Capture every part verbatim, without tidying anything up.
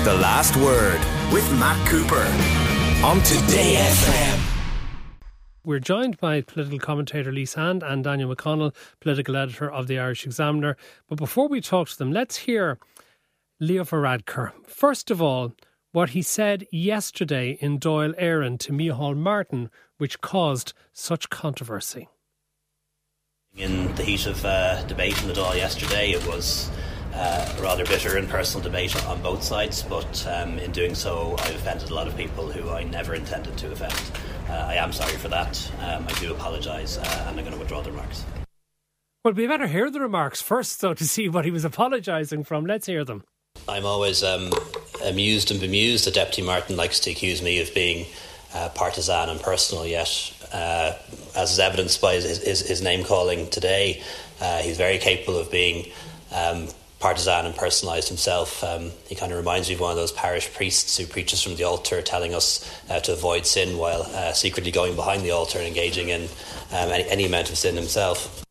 The Last Word with Matt Cooper on Today F M. We're joined by political commentator Lee Sand and Daniel McConnell, political editor of the Irish Examiner. But before we talk to them, let's hear Leo Varadkar. First of all, what he said yesterday in Dáil Éireann to Micheál Martin, which caused such controversy. In the heat of uh, debate in the Dáil yesterday, it was uh, a rather bitter and personal debate on both sides, but um, in doing so I've offended a lot of people who I never intended to offend. Uh, I am sorry for that. Um, I do apologise uh, and I'm going to withdraw the remarks. Well, we better hear the remarks first, though, to see what he was apologising from. Let's hear them. I'm always um, amused and bemused that Deputy Martin likes to accuse me of being uh, partisan and personal, yet uh, as is evidenced by his, his, his name calling today, uh, he's very capable of being um, partisan and personalised himself. Um, he kind of reminds me of one of those parish priests who preaches from the altar telling us uh, to avoid sin while uh, secretly going behind the altar and engaging in um, any, any amount of sin himself.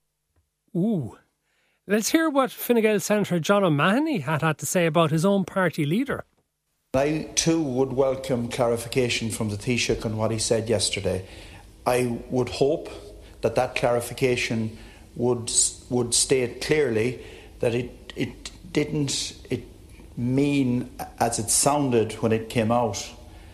Ooh. Let's hear what Fine Gael Senator John O'Mahony had had to say about his own party leader. I too would welcome clarification from the Taoiseach on what he said yesterday. I would hope that that clarification would would state clearly that it it didn't it mean as it sounded when it came out,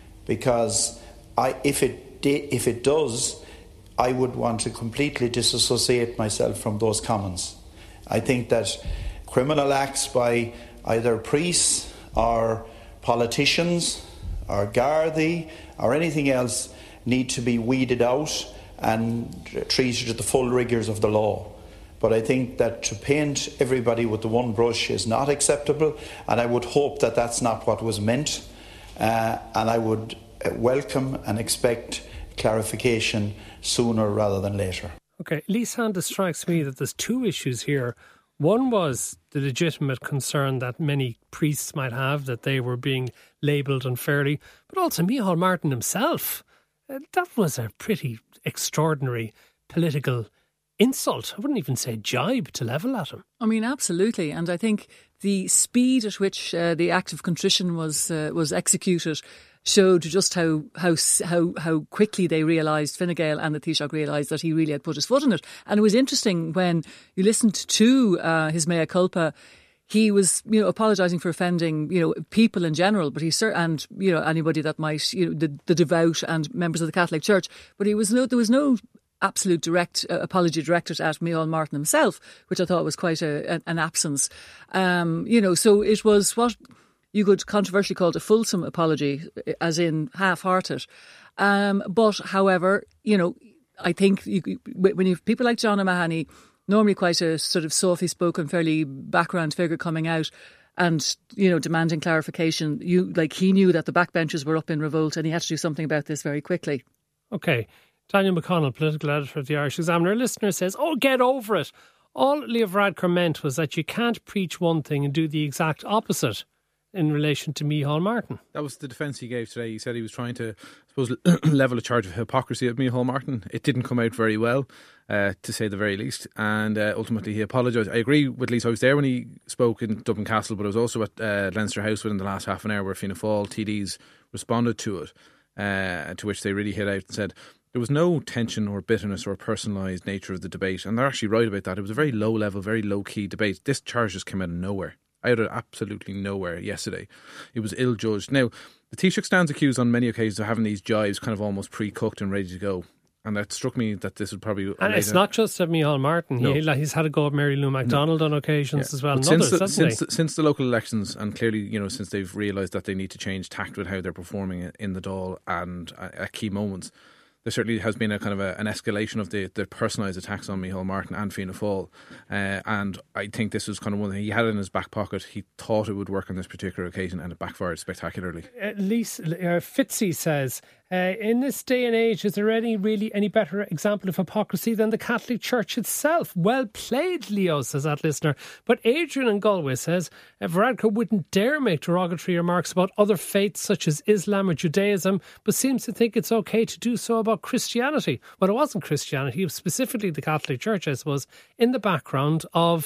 because I if it di- if it does, I would want to completely disassociate myself from those comments. I think that criminal acts by either priests or politicians or Gardaí or anything else need to be weeded out and treated with the full rigours of the law. But I think that to paint everybody with the one brush is not acceptable, and I would hope that that's not what was meant. Uh, and I would welcome and expect clarification sooner rather than later. OK, Lee Sand, it strikes me that there's two issues here. One was the legitimate concern that many priests might have that they were being labelled unfairly, but also Micheál Martin himself. Uh, that was a pretty extraordinary political insult. I wouldn't even say jibe to level at him. I mean, absolutely. And I think the speed at which uh, the act of contrition was uh, was executed showed just how how how how quickly they realised, Fine Gael and the Taoiseach realised that he really had put his foot in it. And it was interesting when you listened to uh, his mea culpa. He was, you know, apologising for offending, you know, people in general, but he and you know anybody that might, you know, the, the devout and members of the Catholic Church. But he was no, there was no absolute direct uh, apology directed at Micheál Martin himself, which I thought was quite a, a, an absence. Um, you know, so it was what you could controversially call a fulsome apology, as in half-hearted. Um, but, however, you know, I think you, when you have people like John O'Mahony, normally quite a sort of softly-spoken, fairly background figure coming out and, you know, demanding clarification, you like he knew that the backbenchers were up in revolt and he had to do something about this very quickly. OK. Daniel McConnell, political editor of the Irish Examiner. A listener says, oh, get over it. All Leo Varadkar meant was that you can't preach one thing and do the exact opposite in relation to Micheál Martin. That was the defence he gave today. He said he was trying to, I suppose, level a charge of hypocrisy at Micheál Martin. It didn't come out very well, uh, to say the very least, and uh, ultimately he apologised. I agree with Lisa. I was there when he spoke in Dublin Castle, but I was also at uh, Leinster House within the last half an hour where Fianna Fáil T Ds responded to it, uh, to which they really hit out and said there was no tension or bitterness or personalised nature of the debate, and they're actually right about that. It was a very low level, very low key debate. This charge just came out of nowhere. Out of absolutely nowhere yesterday. It was ill-judged. Now, the Taoiseach stands accused on many occasions of having these jibes kind of almost pre-cooked and ready to go. And that struck me that this would probably... And it's not just at Micheál Martin. No. He, like, he's had a go at Mary Lou MacDonald no. on occasions yeah. as well. And since, others, the, since, he? the, since the local elections, and clearly, you know, since they've realised that they need to change tact with how they're performing in the Dáil and at key moments, there certainly has been a kind of a, an escalation of the, the personalised attacks on Micheál Martin and Fianna Fáil. Uh, and I think this was kind of one thing he had in his back pocket. He thought it would work on this particular occasion and it backfired spectacularly. At least uh, Fitzy says, uh, in this day and age, is there any really any better example of hypocrisy than the Catholic Church itself? Well played, Leo, says that listener. But Adrian in Galway says, uh, Varadkar wouldn't dare make derogatory remarks about other faiths such as Islam or Judaism, but seems to think it's okay to do so about Christianity. Well, it wasn't Christianity, it was specifically the Catholic Church, I suppose, in the background of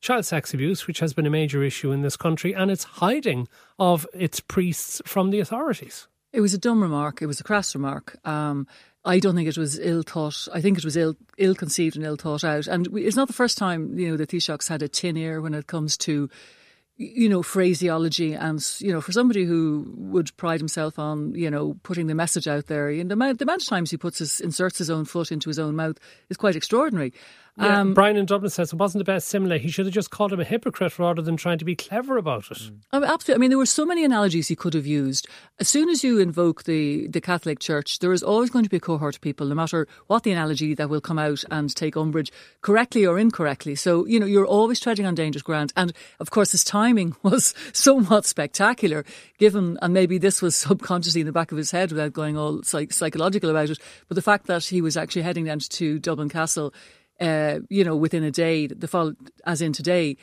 child sex abuse, which has been a major issue in this country, and its hiding of its priests from the authorities. It was a dumb remark. It was a crass remark. Um, I don't think it was ill thought. I think it was ill, ill conceived and ill thought out. And we, it's not the first time, you know, the Taoiseach's had a tin ear when it comes to, you know, phraseology. And, you know, for somebody who would pride himself on, you know, putting the message out there, you know, the amount, the amount of times he puts his, inserts his own foot into his own mouth is quite extraordinary. Yeah, Um, Brian in Dublin says it wasn't the best simile. He should have just called him a hypocrite rather than trying to be clever about it. I mean, absolutely. I mean, there were so many analogies he could have used. As soon as you invoke the, the Catholic Church, there is always going to be a cohort of people, no matter what the analogy, that will come out and take umbrage, correctly or incorrectly. So, you know, you're always treading on dangerous ground. And, of course, his timing was somewhat spectacular, given, and maybe this was subconsciously in the back of his head without going all psych- psychological about it, but the fact that he was actually heading down to Dublin Castle, Uh, you know, within a day, the fall, as in today,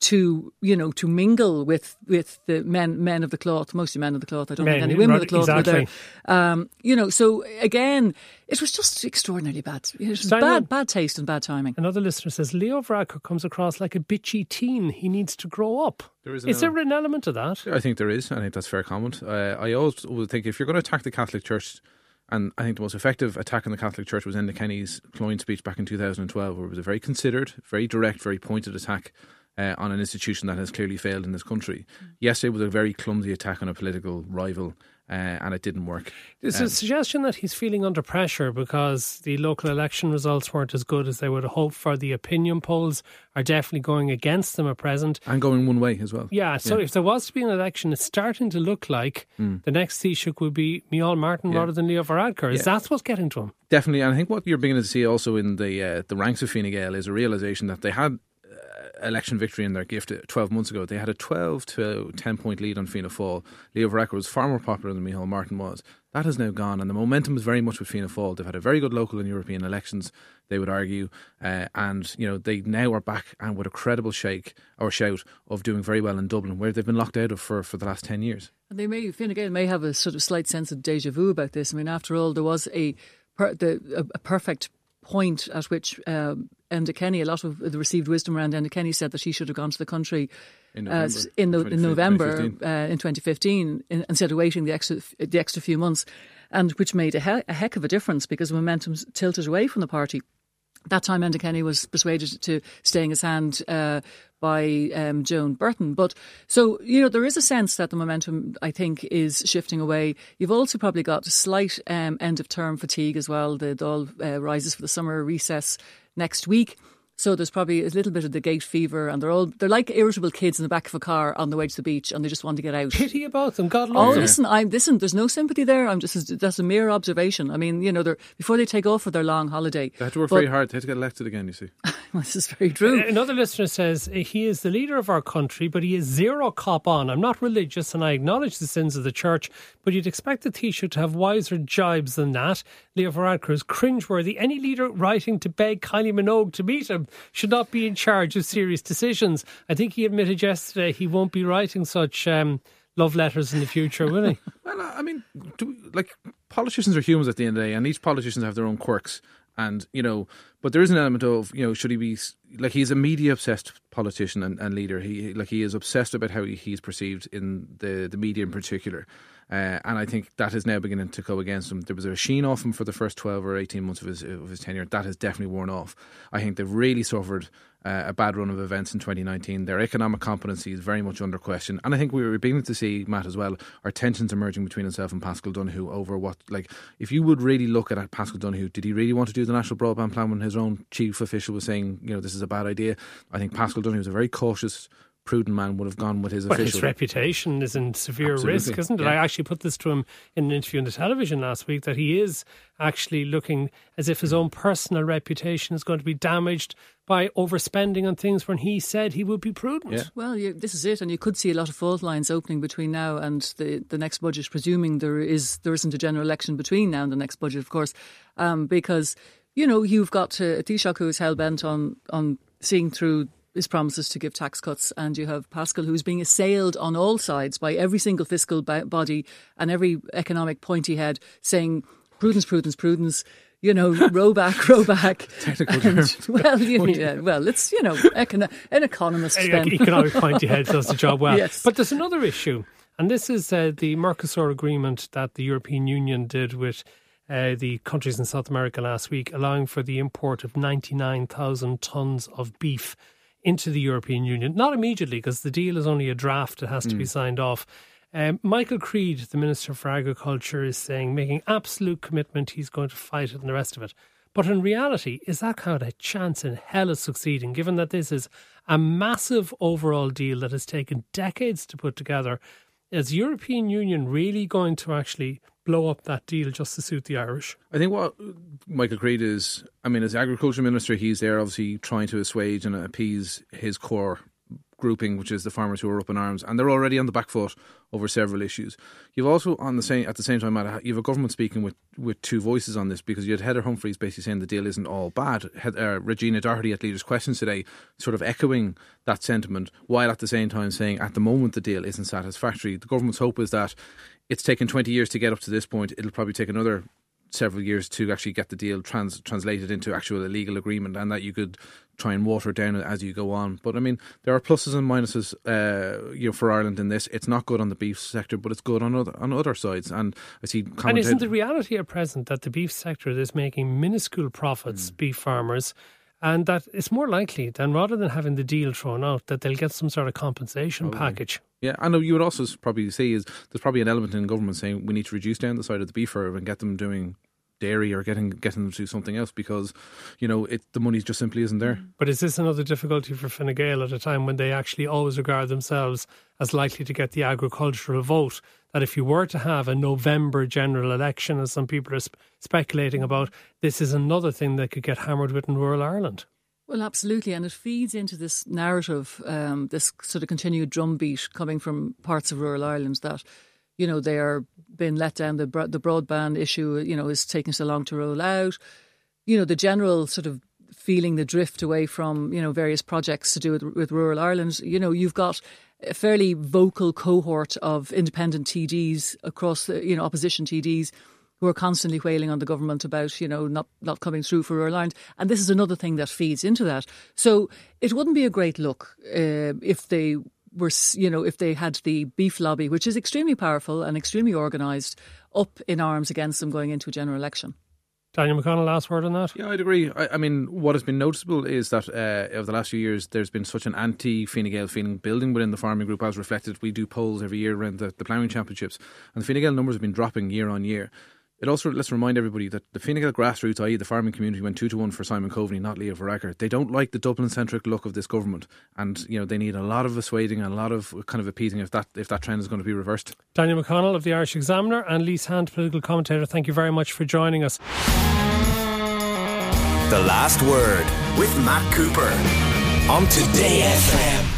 to you know to mingle with with the men men of the cloth, mostly men of the cloth. I don't Men, think any women of the cloth exactly. were there. Um, you know, so again, it was just extraordinarily bad. It was Daniel, bad, bad taste and bad timing. Another listener says Leo Varadkar comes across like a bitchy teen. He needs to grow up. There is, an is there an element of that? I think there is. I think that's a fair comment. Uh, I always would think if you're going to attack the Catholic Church, and I think the most effective attack on the Catholic Church was Enda Kenny's Cloyne speech back in two thousand twelve, where it was a very considered, very direct, very pointed attack uh, on an institution that has clearly failed in this country. Yesterday was a very clumsy attack on a political rival, uh, and it didn't work. There's Um, a suggestion that he's feeling under pressure because the local election results weren't as good as they would have hoped for. The opinion polls are definitely going against them at present. And going one way as well. Yeah, so Yeah. if there was to be an election, it's starting to look like Mm. the next Taoiseach would be Micheál Martin Yeah. rather than Leo Varadkar. Is Yeah. that what's getting to him? Definitely, and I think what you're beginning to see also in the uh, the ranks of Fine Gael is a realisation that they had uh, election victory in their gift twelve months ago. They had a twelve to ten point lead on Fianna Fáil. Leo Varadkar was far more popular than Micheál Martin was. That has now gone, and the momentum is very much with Fianna Fáil. They've had a very good local and European elections, they would argue, uh, and you know they now are back and with a credible shake or shout of doing very well in Dublin, where they've been locked out of for, for the last ten years. And they may, Fine Gael may have a sort of slight sense of deja vu about this. I mean, after all, there was a per, the, a, a perfect point at which um, Enda Kenny, a lot of the received wisdom around Enda Kenny said that she should have gone to the country In uh, November, in, the, in November twenty fifteen. uh, in twenty fifteen, in, instead of waiting the extra the extra few months, and which made a, he- a heck of a difference because momentum tilted away from the party. That time, Enda Kenny was persuaded to staying his hand uh, by um, Joan Burton. But so, you know, there is a sense that the momentum, I think, is shifting away. You've also probably got a slight um, end of term fatigue as well. The Dáil uh, rises for the summer recess next week. So there's probably a little bit of the gate fever, and they're all they're like irritable kids in the back of a car on the way to the beach, and they just want to get out. Pity about them. God Oh, love them. listen, I'm listen. There's no sympathy there. I'm just that's a mere observation. I mean, you know, they're before they take off for their long holiday. They had to work But- very hard. They had to get elected again, you see. This is very true. Another listener says he is the leader of our country, but he is zero cop on. I'm not religious and I acknowledge the sins of the church, but you'd expect the Taoiseach to have wiser jibes than that. Leo Varadkar is cringeworthy. Any leader writing to beg Kylie Minogue to meet him should not be in charge of serious decisions. I think he admitted yesterday he won't be writing such um, love letters in the future, will he? Well, I mean, do we, like politicians are humans at the end of the day, and each politician have their own quirks. And, you know, but there is an element of, you know, should he be, like, he's a media obsessed politician and, and leader. He, like, he is obsessed about how he, he's perceived in the, the media in particular. Uh, and I think that is now beginning to go against him. There was a sheen off him for the first twelve or eighteen months of his of his tenure. That has definitely worn off. I think they've really suffered uh, a bad run of events in twenty nineteen. Their economic competency is very much under question. And I think we were beginning to see, Matt, as well, our tensions emerging between himself and Pascal Donoghue over what, like, if you would really look at Pascal Donoghue, did he really want to do the National Broadband Plan when his own chief official was saying, you know, this is a bad idea? I think Pascal Donoghue was a very cautious, prudent man, would have gone with his Well, official. his reputation is in severe Absolutely, risk, isn't it? yeah. I actually put this to him in an interview on the television last week, that he is actually looking as if his own personal reputation is going to be damaged by overspending on things when he said he would be prudent. Yeah. Well, you, this is it, and you could see a lot of fault lines opening between now and the, the next budget, presuming there is there isn't a general election between now and the next budget, of course, um, because you know you've got uh, a Taoiseach who is hell bent on on seeing through his promises to give tax cuts, and you have Pascal who's being assailed on all sides by every single fiscal body and every economic pointy head saying prudence, prudence, prudence. you know, row back, row back. Technical terms. Well, you, yeah, well, it's, you know, econ- an economist. Then. Economic pointy head does the job well. Yes. But there's another issue, and this is uh, the Mercosur agreement that the European Union did with uh, the countries in South America last week, allowing for the import of ninety-nine thousand tonnes of beef into the European Union. Not immediately, because the deal is only a draft. It has to mm. be signed off. Um, Michael Creed, the Minister for Agriculture, is saying, making absolute commitment, he's going to fight it and the rest of it. But in reality, is that kind of a chance in hell of succeeding, given that this is a massive overall deal that has taken decades to put together? Is the European Union really going to actually blow up that deal just to suit the Irish? I think what Michael Creed is, I mean, as Agriculture Minister, he's there obviously trying to assuage and appease his core grouping, which is the farmers who are up in arms, and they're already on the back foot over several issues. You've also, on the same at the same time, Matt, you have a government speaking with, with two voices on this, because you had Heather Humphreys basically saying the deal isn't all bad. Uh, Regina Doherty at Leaders' Questions today sort of echoing that sentiment, while at the same time saying at the moment the deal isn't satisfactory. The government's hope is that it's taken twenty years to get up to this point. It'll probably take another several years to actually get the deal trans- translated into actual legal agreement, and that you could try and water it down as you go on. But I mean, there are pluses and minuses uh, you know, for Ireland in this. It's not good on the beef sector, but it's good on other on other sides. And I see and isn't the reality at present that the beef sector is making minuscule profits, mm. beef farmers, and that it's more likely than, rather than having the deal thrown out, that they'll get some sort of compensation Probably. package. Yeah, and you would also probably see is there's probably an element in government saying we need to reduce down the side of the beef herd and get them doing dairy or getting getting them to do something else, because, you know, it, the money just simply isn't there. But is this another difficulty for Fine Gael at a time when they actually always regard themselves as likely to get the agricultural vote, that if you were to have a November general election, as some people are sp- speculating about, this is another thing that could get hammered with in rural Ireland? Well, absolutely, and it feeds into this narrative, um, this sort of continued drumbeat coming from parts of rural Ireland that, you know, they are being let down. The the broadband issue, you know, is taking so long to roll out. You know, the general sort of feeling the drift away from, you know, various projects to do with, with rural Ireland. You know, you've got a fairly vocal cohort of independent T Ds across the, you know, opposition T Ds who are constantly wailing on the government about, you know, not, not coming through for rural Ireland. And this is another thing that feeds into that. So it wouldn't be a great look uh, if they were, you know, if they had the beef lobby, which is extremely powerful and extremely organised, up in arms against them going into a general election. Daniel McConnell, last word on that? Yeah, I'd agree. I, I mean, what has been noticeable is that uh, over the last few years, there's been such an anti-Fine Gael feeling building within the farming group, as reflected. We do polls every year around the, the ploughing championships, and the Fine Gael numbers have been dropping year on year. It also, let's remind everybody that the Fine Gael grassroots, that is the farming community, went two to one for Simon Coveney, not Leo Varadkar. They don't like the Dublin-centric look of this government, and, you know, they need a lot of assuaging and a lot of kind of appeasing if that if that trend is going to be reversed. Daniel McConnell of the Irish Examiner and Lise Hand, political commentator, thank you very much for joining us. The Last Word with Matt Cooper on Today F M.